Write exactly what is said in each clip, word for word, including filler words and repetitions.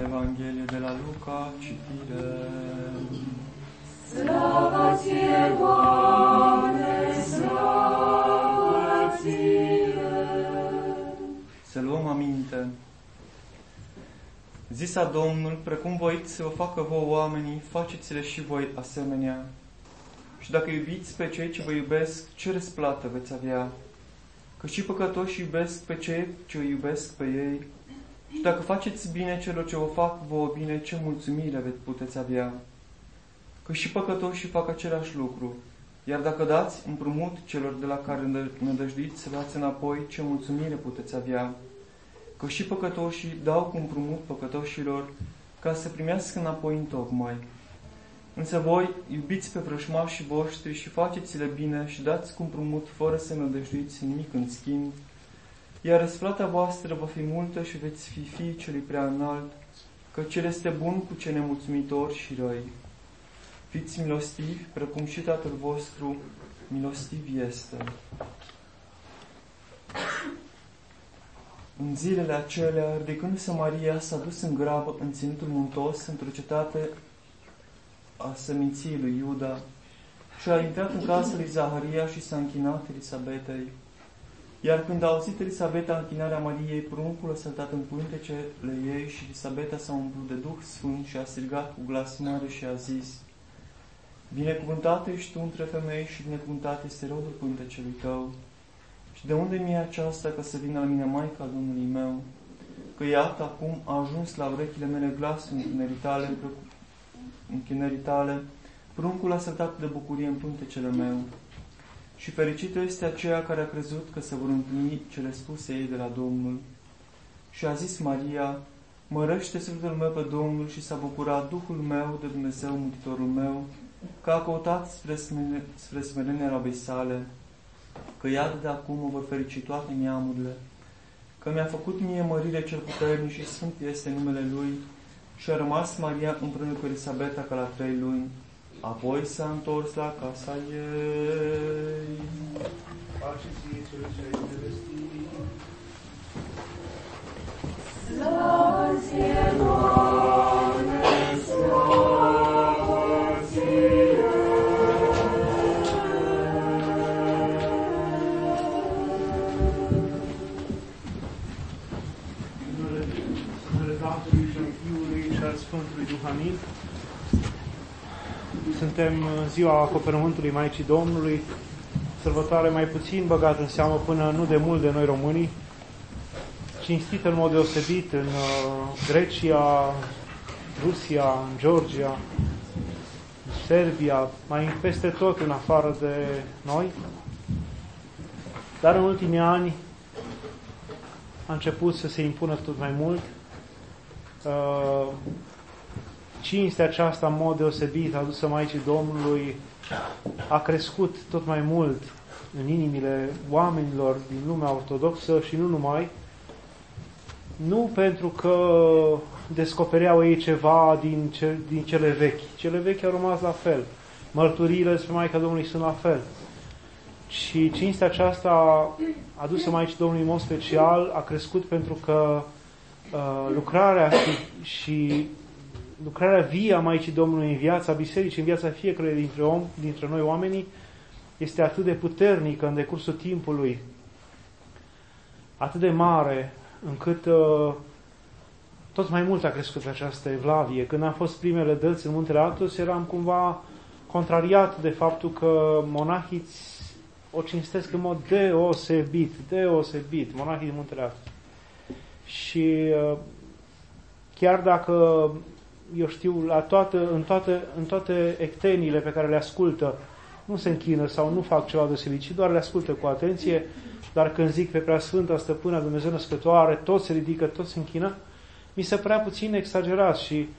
Evanghelie de la Luca, citire. Slava ție, Doamne, slavă ție! Să luăm aminte. Zisa Domnul, precum voiți să vă facă vouă oamenii, faceți-le și voi asemenea. Și dacă iubiți pe cei ce vă iubesc, ce răsplată veți avea? Că și păcătoși iubesc pe cei ce îi iubesc pe ei. Și dacă faceți bine celor ce vă fac vouă bine, ce mulțumire veți puteți avea? Că și păcătoșii fac același lucru. Iar dacă dați împrumut celor de la care nădăjduiți să luați înapoi, ce mulțumire puteți avea? Că și păcătoșii dau cu împrumut păcătoșilor, ca să primească înapoi întocmai. Însă voi iubiți pe vrăjmașii voștri și faceți-le bine și dați cu împrumut fără să nădăjduiți nimic în schimb, iar răsplata voastră va fi multă și veți fi fiii celui prea înalt, că cel este bun cu cei nemulțumitori și răi. Fiți milostivi, precum și Tatăl vostru milostiv este. În zilele acelea, ridicându-se Maria, s-a dus în grabă în ținutul muntos, într-o cetate a seminției lui Iuda, și a intrat în casa lui Zaharia și s-a închinat Elisabetei. Iar când a auzit Elisabeta închinarea Mariei, pruncul a săltat în pântecele ei și Elisabeta s-a umplut de Duh Sfânt și a strigat cu glas mare și a zis: Binecuvântată ești tu între femei și binecuvântat este rodul pântecelui tău. Și de unde mi-e aceasta ca să vină la mine Maica Domnului meu? Că iată, acum a ajuns la urechile mele glasul închinării tale, închinării tale, pruncul a săltat de bucurie în pântecele meu. Și fericită este aceea care a crezut că se vor împlini cele spuse ei de la Domnul. Și a zis Maria: Mărește sufletul meu pe Domnul și s-a bucurat Duhul meu de Dumnezeu Mântuitorul meu, că a căutat spre, smere, spre smerenia rabei sale, că iată de acum mă vor ferici toate neamurile, că mi-a făcut mie mărire cel puternic și sfânt este numele Lui. Și a rămas Maria împreună cu Elisabeta ca la trei luni. Apoi s-a întors la casa ei. Pace ție, cele ce ai nevestit. Slavă ție, Doamne, slavă ție! În numele Tatălui și al Fiului și al Sfântului Duh, amin. Suntem în ziua acoperământului Maicii Domnului, sărbătoare mai puțin băgată în seamă până nu de mult de noi românii, cinstită în mod deosebit în Grecia, Rusia, în Georgia, în Serbia, mai peste tot în afară de noi. Dar în ultimii ani a început să se impună tot mai mult. Cinstea aceasta, în mod deosebit, adusă Maicii Domnului, a crescut tot mai mult în inimile oamenilor din lumea ortodoxă și nu numai, nu pentru că descopereau ei ceva din, ce, din cele vechi. Cele vechi au rămas la fel. Mărturiile despre Maica Domnului sunt la fel. Și cinstea aceasta, adusă Maicii Domnului în mod special, a crescut pentru că uh, lucrarea și, și lucrarea vie a Maicii Domnului în viața bisericii, în viața fiecăruia dintre, om, dintre noi oamenii, este atât de puternică în decursul timpului, atât de mare, încât uh, tot mai mult a crescut această evlavie. Când am fost primele dăți în Muntele Athos, eram cumva contrariat de faptul că monahii o cinstesc în mod deosebit, deosebit, monahii din Muntele Athos. Și uh, chiar dacă eu știu, la toată, în, toate, în toate ecteniile pe care le ascultă, nu se închină sau nu fac ceva deosebit, ci doar le ascultă cu atenție, dar când zic pe Preasfânta Stăpâna Dumnezeu Născătoare, toți se ridică, toți se închină, mi se părea puțin exagerat și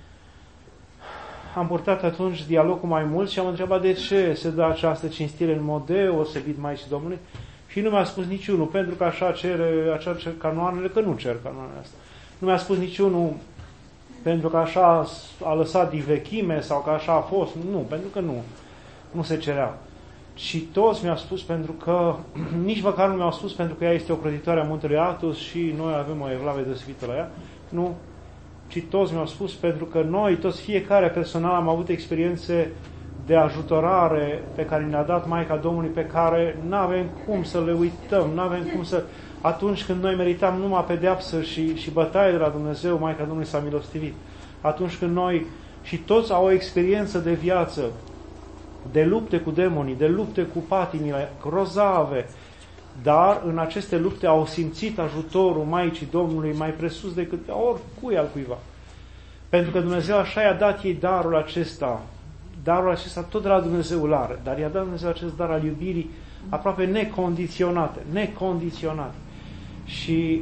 am purtat atunci dialog cu mai mulți și am întrebat de ce se dă această cinstire în mod deosebit Maicii Domnului și nu mi-a spus niciunul, pentru că așa cere, așa cer canoanele, că nu cer canoanele astea. Nu mi-a spus niciunul pentru că așa a lăsat din vechime sau că așa a fost. Nu, pentru că nu. Nu se cerea. Și toți mi-au spus pentru că, nici măcar nu mi-au spus pentru că ea este o crăditoare a Muntelui Athos și noi avem o evlavie deosebită la ea. Nu. ci toți mi-au spus, pentru că noi, toți, fiecare personal, am avut experiențe de ajutorare pe care ne-a dat Maica Domnului, pe care nu avem cum să le uităm, nu avem cum să... Atunci când noi meritam numai pedeapsă și, și bătaie de la Dumnezeu, Maica Domnului s-a milostivit. Atunci când noi, și toți au o experiență de viață, de lupte cu demonii, de lupte cu patimile grozave, dar în aceste lupte au simțit ajutorul Maicii Domnului mai presus decât oricui al cuiva. Pentru că Dumnezeu așa i-a dat ei darul acesta, darul acesta tot de la Dumnezeu îl are, dar i-a dat Dumnezeu acest dar al iubirii aproape necondiționate, necondiționate. Și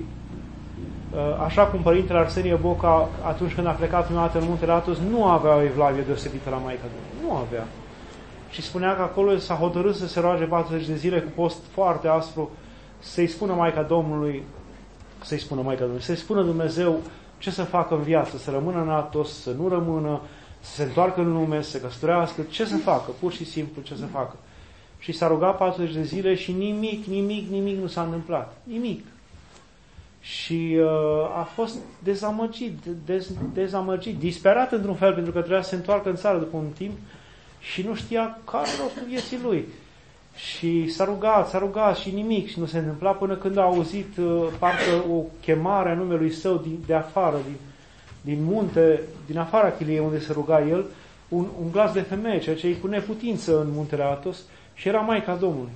așa cum Părintele Arsenie Boca, atunci când a plecat prima dată în Muntele Athos, nu avea o evlavie deosebită la Maica Domnului. Nu avea. Și spunea că acolo s-a hotărât să se roage patruzeci de zile cu post foarte aspru, să-i spună Maica Domnului, să-i spună Maica Domnului, să-i spună Dumnezeu ce să facă în viață, să rămână în Athos, să nu rămână, să se întoarcă în lume, să se căsătorească, ce să facă, pur și simplu ce să facă. Și s-a rugat patruzeci de zile și nimic, nimic, nimic nu s-a întâmplat. Nimic. Și uh, a fost dezamăgit, dez, dezamăgit, disperat într-un fel, pentru că trebuia să se întoarcă în țară după un timp și nu știa care rostul vieții lui. Și s-a rugat, s-a rugat și nimic și nu se întâmpla până când a auzit uh, parcă o chemare a numelui său din, de afară, din, din munte, din afara chiliei unde se ruga el, un, un glas de femeie, ceea ce îi pune putință în Muntele Athos, și era Maica Domnului,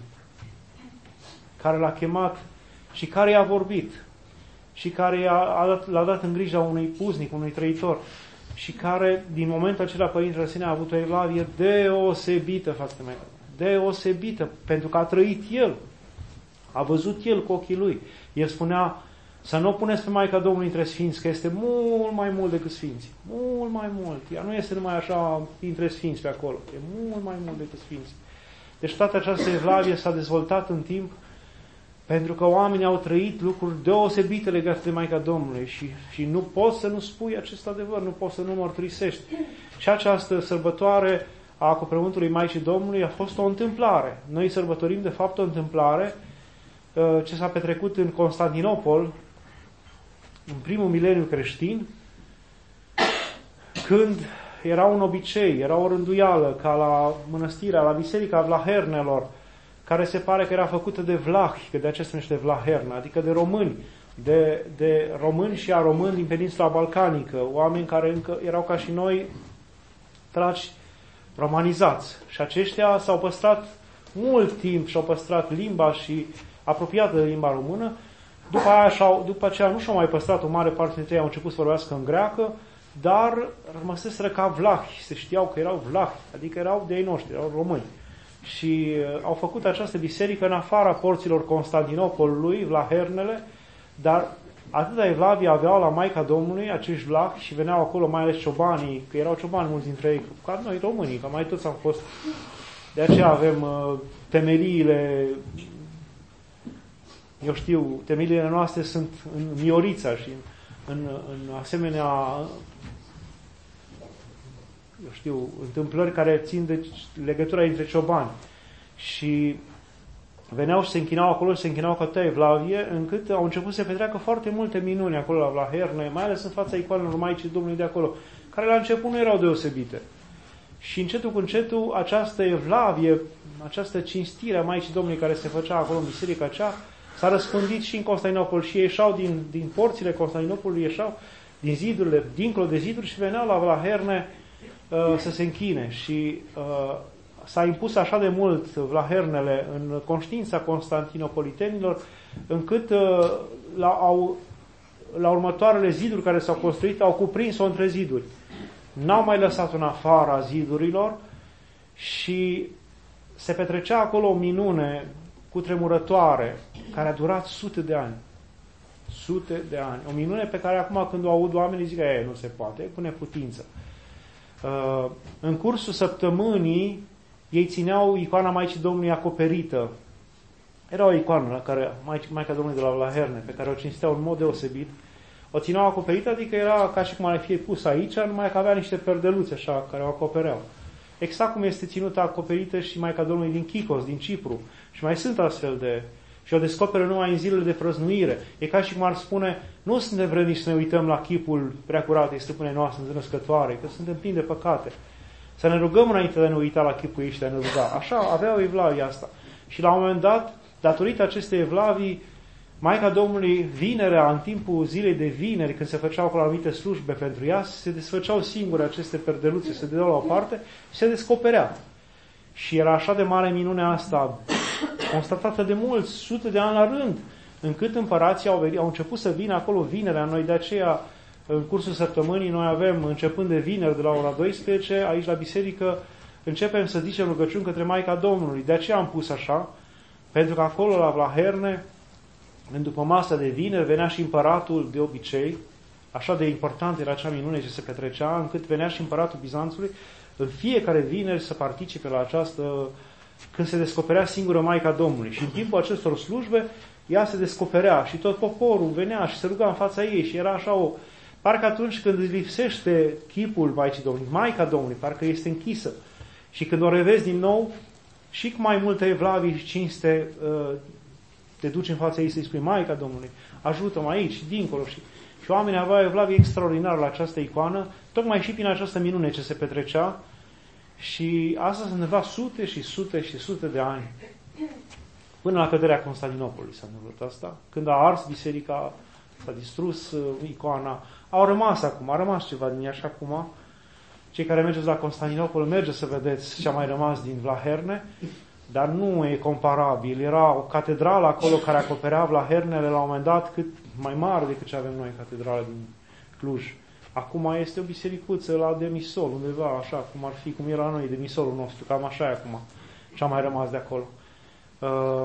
care l-a chemat și care i-a vorbit și care i-a, a dat, l-a dat în grija unui puznic, unui trăitor, și care, din momentul acela, Părintele Arsenie a avut o evlavie deosebită față de Maica Domnului. Deosebită, pentru că a trăit el. A văzut el cu ochii lui. El spunea, să nu o puneți pe Maica Domnului între sfinți, că este mult mai mult decât sfinții. Mult mai mult. Ea nu este numai așa între sfinți pe acolo. E mult mai mult decât sfinții. Deci toată această evlavie s-a dezvoltat în timp pentru că oamenii au trăit lucruri deosebite legate de Maica Domnului și, și nu poți să nu spui acest adevăr, nu poți să nu mărturisești. Și această sărbătoare a acoperământului Maicii Domnului a fost o întâmplare. Noi sărbătorim de fapt o întâmplare ce s-a petrecut în Constantinopol în primul mileniu creștin, când era un obicei, era o rânduială ca la mănăstirea, la biserica Vlahernelor, care se pare că era făcută de vlahi, că de aceea se numește Vlahernă, adică de români, de, de români și a români din peninsula balcanică, oameni care încă erau ca și noi traci romanizați. Și aceștia s-au păstrat mult timp și au păstrat limba și apropiată de limba română. După aia, după aceea nu și-au mai păstrat, o mare parte dintre ei au început să vorbească în greacă, dar rămăseseră ca vlahi, se știau că erau vlahi, adică erau de ei noștri, erau români. Și uh, au făcut această biserică în afara porților Constantinopolului, Vlahernele, dar atâta evlavie aveau la Maica Domnului acești vlahi și veneau acolo mai ales ciobanii, că erau ciobani mulți dintre ei, ca noi românii, că mai toți am fost. De aceea avem uh, temeliile, eu știu, temeliile noastre sunt în Miorița și în, în, în asemenea, eu știu, întâmplări care țin de legătura între ciobani. Și veneau și se închinau acolo și se închinau cu atâta evlavie, încât au început să se petreacă foarte multe minuni acolo la Vlaherne, mai ales în fața icoanelor Maicii Domnului de acolo, care la început nu erau deosebite. Și încetul cu încetul această evlavie, această cinstire a Maicii Domnului care se făcea acolo în biserica aceea, s-a răspândit și în Constantinopol și ieșau din, din porțile Constantinopolului, ieșau din zidurile, dincolo de ziduri și veneau la Vlaherne uh, să se închine. Și uh, s-a impus așa de mult Vlahernele în conștiința constantinopolitenilor, încât uh, la, au, la următoarele ziduri care s-au construit, au cuprins-o între ziduri. N-au mai lăsat în afara zidurilor și se petrecea acolo o minune cutremurătoare care a durat sute de ani. Sute de ani. O minune pe care acum când o aud oamenii zic că e, nu se poate, cu neputință. Uh, în cursul săptămânii ei țineau icoana Maicii Domnului acoperită. Era o icoană la care, Maica Domnului de la Vlaherne, pe care o cinsteau în mod deosebit. O țineau acoperită, adică era ca și cum ar fi pus aici, numai că avea niște perdeluțe așa, care o acopereau. Exact cum este ținută acoperită și Maica Domnului din Chicos, din Cipru. Și mai sunt astfel de... Și o descoperă numai în zilele de prăznuire. E ca și cum ar spune, Nu suntem vrednici să ne uităm la chipul preacuratei stăpânei noastre născătoare, că suntem plini de păcate. Să ne rugăm înainte de a ne uita la chipul ei și de a ne ruga. Așa aveau evlavii asta. Și la un moment dat, datorită acestei evlavii, Maica Domnului, vinerea, în timpul zilei de vineri, când se făceau acolo anumite slujbe pentru ea, se desfăceau singure aceste perdeluțe, se dădeau la o parte și se descoperea. Și era așa de mare minunea asta, constatată de mulți, sute de ani la rând, încât împărații au, au început să vină acolo vinerea. Noi de aceea, în cursul săptămânii, noi avem, începând de vineri, de la ora douăsprezece, aici la biserică, începem să zicem rugăciuni către Maica Domnului. De aceea am pus așa, pentru că acolo, la Vlaherne, după masa de vineri, venea și împăratul de obicei, așa de important era acea minune ce se petrecea, încât venea și împăratul Bizanțului în fiecare vineri să participe la această, când se descoperea singură Maica Domnului. Și în timpul acestor slujbe, ea se descoperea și tot poporul venea și se ruga în fața ei și era așa o... Parcă atunci când îți lipsește chipul Maicii Domnului, Maica Domnului, parcă este închisă. Și când o revezi din nou, și cu mai multă evlavie și cinste, te duci în fața ei să-i spui, Maica Domnului, ajută-mă aici și dincolo. Și, și oamenii aveau evlavie extraordinară la această icoană, tocmai și prin această minune ce se petrecea. Și asta se întâmpla sute și sute și sute de ani. Până la căderea Constantinopolului s-a întâmplat asta. Când a ars biserica, s-a distrus uh, icoana. Au rămas acum, a rămas ceva din ea și acum. Cei care mergeți la Constantinopol, mergeți să vedeți ce a mai rămas din Vlaherne, dar nu e comparabil. Era o catedrală acolo care acoperea Vlahernele la un moment dat cât mai mare decât ce avem noi, catedrala din Cluj. Acum este o bisericuță la Demisol, undeva așa, cum ar fi, cum era la noi, Demisolul nostru, cam așa e acum, ce a mai rămas de acolo. Uh,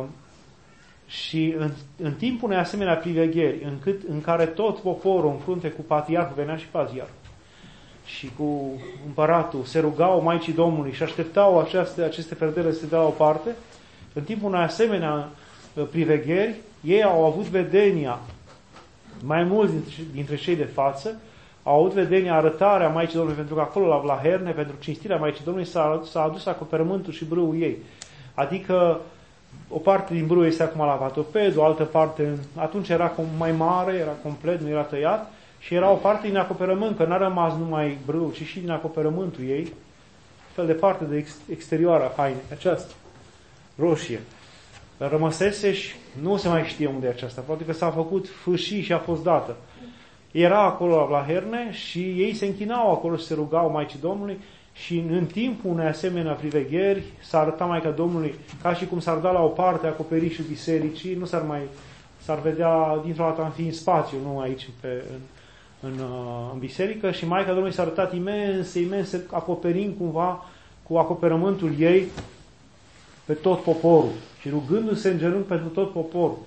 și în, în timpul unei asemenea privegheri, încât, în care tot poporul în frunte cu patriarhul, venea și patriarhul, și cu împăratul, se rugau Maicii Domnului și așteptau aceste, aceste perdele să se dea la o parte, în timpul unei asemenea privegheri, ei au avut vedenia, mai mulți dintre, dintre cei de față, au avut vedenia, arătarea Maicii Domnului, pentru că acolo la Vlaherne, pentru cinstirea Maicii Domnului, s-a, s-a adus acoperământul și brâul ei. Adică o parte din brâu este acum la vatoped, o altă parte, atunci era mai mare, era complet, nu era tăiat, și era o parte din acoperământ, că n-a rămas numai brâu, ci și din acoperământul ei, fel de parte de ex, exterioară a hainei, aceasta, roșie. Rămăsese și nu se mai știe unde e aceasta, poate că s-a făcut fâșii și a fost dată. Era acolo la Vlaherne și ei se închinau acolo și se rugau Maicii Domnului și în timpul unei asemenea privegheri s-a arătat Maica Domnului ca și cum s-ar da la o parte acoperișul bisericii, nu s-ar mai, s-ar vedea dintr-o dată în fi în spațiu, nu aici pe, în, în, în biserică, și Maica Domnului s-a arătat imense, imense, acoperind cumva cu acoperământul ei pe tot poporul și rugându-se în genunchi pentru tot poporul.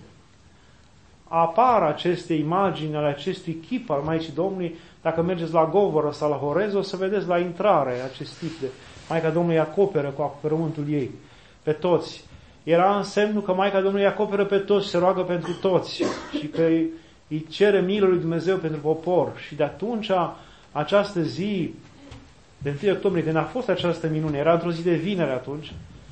Apar aceste imagini ale acestui chip al Maicii Domnului. Dacă mergeți la Govoră sau la Horez, o să vedeți la intrare acest tip de Maica Domnului acoperă cu acoperământul ei pe toți. Era însemnul că Maica Domnului acoperă pe toți, se roagă pentru toți și că îi cere milă lui Dumnezeu pentru popor. Și de atunci această zi de întâi octombrie, când a fost această minune, era într-o zi de vineri atunci,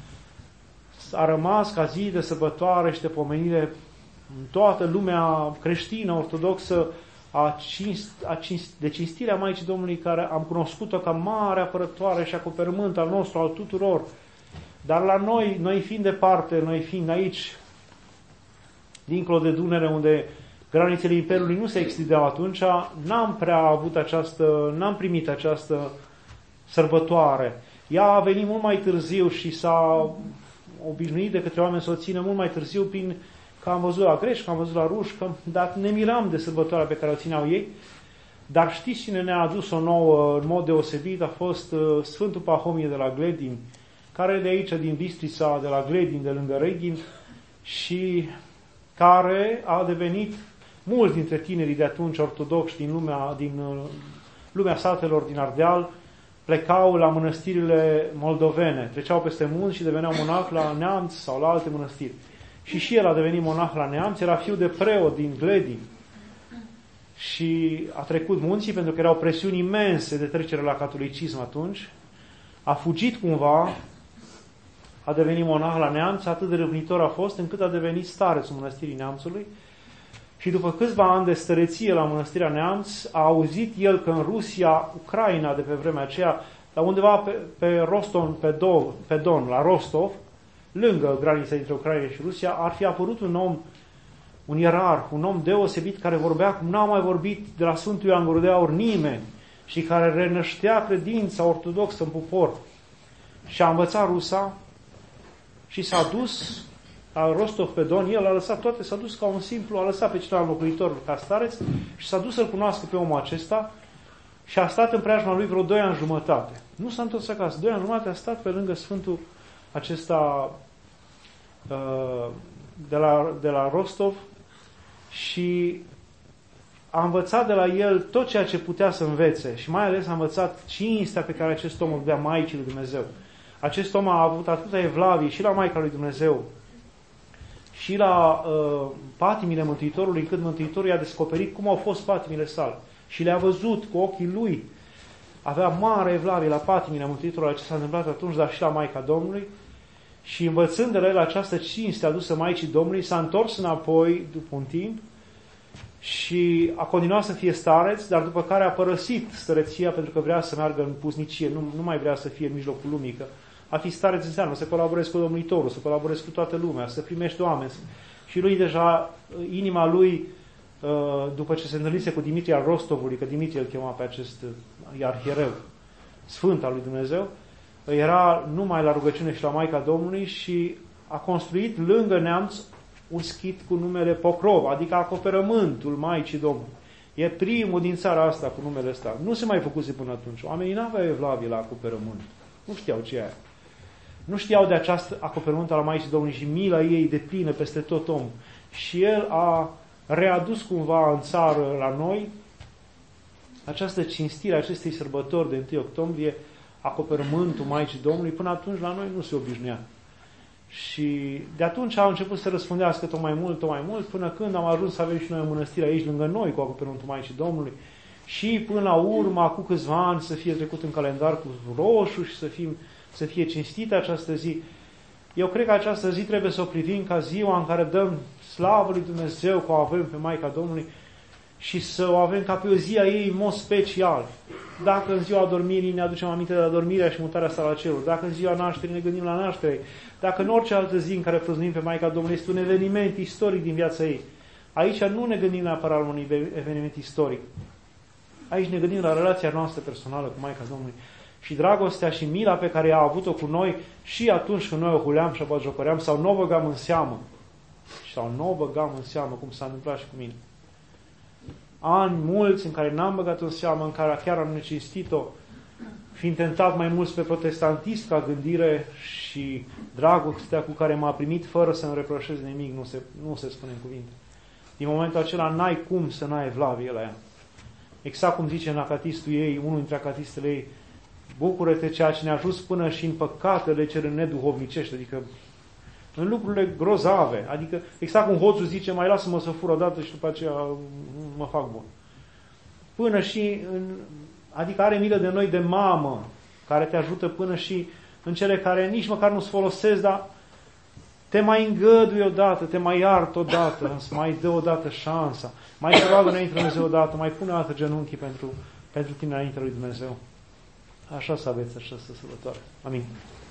a rămas ca zi de sărbătoare și de pomenire în toată lumea creștină, ortodoxă, a cinst, a cinst, de cinstirea Maicii Domnului, care am cunoscut-o ca mare apărătoare și acoperământ al nostru, al tuturor. Dar la noi, noi fiind departe, noi fiind aici, dincolo de Dunăre, unde granițele Imperiului nu se extindeau atunci, n-am prea avut această, n-am primit această sărbătoare. Ea a venit mult mai târziu și s-a obișnuit de către oameni să o țină mult mai târziu, prin că am văzut la greci, că am văzut la ruși, că, dar ne miram de sărbătoarea pe care o țineau ei. Dar știți cine ne-a adus-o nouă în mod deosebit? A fost uh, Sfântul Pahomie de la Gledin, care e de aici, din Bistrița, de la Gledin, de lângă Reghin, și care a devenit, mulți dintre tinerii de atunci ortodoxi din lumea, din uh, lumea satelor din Ardeal, plecau la mănăstirile moldovene, treceau peste munți și deveneau monac la Neamț sau la alte mănăstiri. Și și el a devenit monah la Neamț, era fiu de preot din Gledin. Și a trecut munții pentru că erau presiuni imense de trecere la catolicism atunci. A fugit cumva, a devenit monah la Neamț, atât de râvnitor a fost încât a devenit starețul mănăstirii Neamțului. Și după câțiva ani de stăreție la Mănăstirea Neamț, a auzit el că în Rusia, Ucraina de pe vremea aceea, la undeva pe, pe Roston, pe, Do, pe Don, la Rostov, lângă granița dintre Ucraina și Rusia, ar fi apărut un om, un ierarh, un om deosebit care vorbea cum n-a mai vorbit de la Sfântul Ioan Gură de Aur nimeni și care renăștea credința ortodoxă în popor. Și a învățat rusa și s-a dus la Rostov pe Don, el a lăsat toate, s-a dus ca un simplu, a lăsat pe celălalt locuitor ca stareț și s-a dus să-l cunoască pe omul acesta și a stat în preajma lui vreo doi ani jumătate. Nu s-a întors acasă. Doi ani jumătate a stat pe lângă Sfântul acesta de la, de la Rostov și a învățat de la el tot ceea ce putea să învețe și mai ales a învățat cinstea pe care acest om îl dea Maicii lui Dumnezeu. Acest om a avut atâta evlavie și la Maica lui Dumnezeu și la uh, patimile Mântuitorului, încât Mântuitorul i-a descoperit cum au fost patimile sale și le-a văzut cu ochii lui. Avea mare evlavie la patimile Mântuitorului, ce s-a întâmplat atunci, dar și la Maica Domnului. Și învățând de la el această cinste adusă Maicii Domnului, s-a întors înapoi după un timp și a continuat să fie stareț, dar după care a părăsit stăreția pentru că vrea să meargă în pusnicie, nu, nu mai vrea să fie în mijlocul lumii, că a fi stareț înseamnă să colaborezi cu Domnitorul, să colaborezi cu toată lumea, să primești oameni. Și lui deja, inima lui, după ce se întâlnise cu Dimitrie al Rostovului, că Dimitrie îl chema pe acest arhiereu, sfânt al lui Dumnezeu, era numai la rugăciune și la Maica Domnului și a construit lângă Neamț un schit cu numele Pokrov, adică acoperământul Maicii Domnului. E primul din țara asta cu numele ăsta. Nu se mai făcuse până atunci. Oamenii n-aveau evlavie la acoperământ. Nu știau ce e aia. Nu știau de această acoperământ al Maicii Domnului și mila ei de plină peste tot om. Și el a readus cumva în țară la noi această cinstire a acestei sărbători de întâi octombrie, acoperământul Maicii Domnului. Până atunci la noi nu se obișnuia. Și de atunci au început să răspundească tot mai mult, tot mai mult, până când am ajuns să avem și noi o mănăstire aici lângă noi cu acoperământul Maicii Domnului și până la urmă, cu câțiva ani, să fie trecut în calendar cu roșu și să, fim, să fie cinstită această zi. Eu cred că această zi trebuie să o privim ca ziua în care dăm slavă lui Dumnezeu că o avem pe Maica Domnului și să o avem ca pe o zi a ei în mod special. Dacă în ziua adormirii ne aducem aminte de adormirea și mutarea sa la ceruri, dacă în ziua nașterii ne gândim la naștere, dacă în orice altă zi în care prăznuim pe Maica Domnului este un eveniment istoric din viața ei. Aici nu ne gândim neapărat la un eveniment istoric. Aici ne gândim la relația noastră personală cu Maica Domnului și dragostea și mila pe care a avut-o cu noi și atunci când noi o huleam și o batjocoream sau nu o băgam în seamă. Sau nu o băgam în seamă, cum s-a întâmplat și cu mine. Ani mulți în care n-am băgat în seamă, în care chiar am necinstit-o, fiind tentat mai mult pe protestantist ca gândire și dragostea cu care m-a primit fără să-mi reproșez nimic, nu se, nu se spune în cuvinte. Din momentul acela n-ai cum să n-ai evlavie la ea. Exact cum zice în acatistul ei, unul dintre acatistele ei, bucură-te ceea ce ne-a ajuns până și în păcatele cele neduhovnicești, adică în lucrurile grozave, adică exact cum hoțul zice, mai lasă-mă să fur odată și după aceea mă fac bun. Până și, în, adică are milă de noi de mamă, care te ajută până și în cele care nici măcar nu-ți folosesc, dar te mai îngăduie odată, te mai iartă odată, îți mai dă odată șansa, mai te roagă înainte de Dumnezeu odată, mai pune odată genunchii pentru, pentru tine înainte lui Dumnezeu. Așa să aveți această sărbătoare. Amin.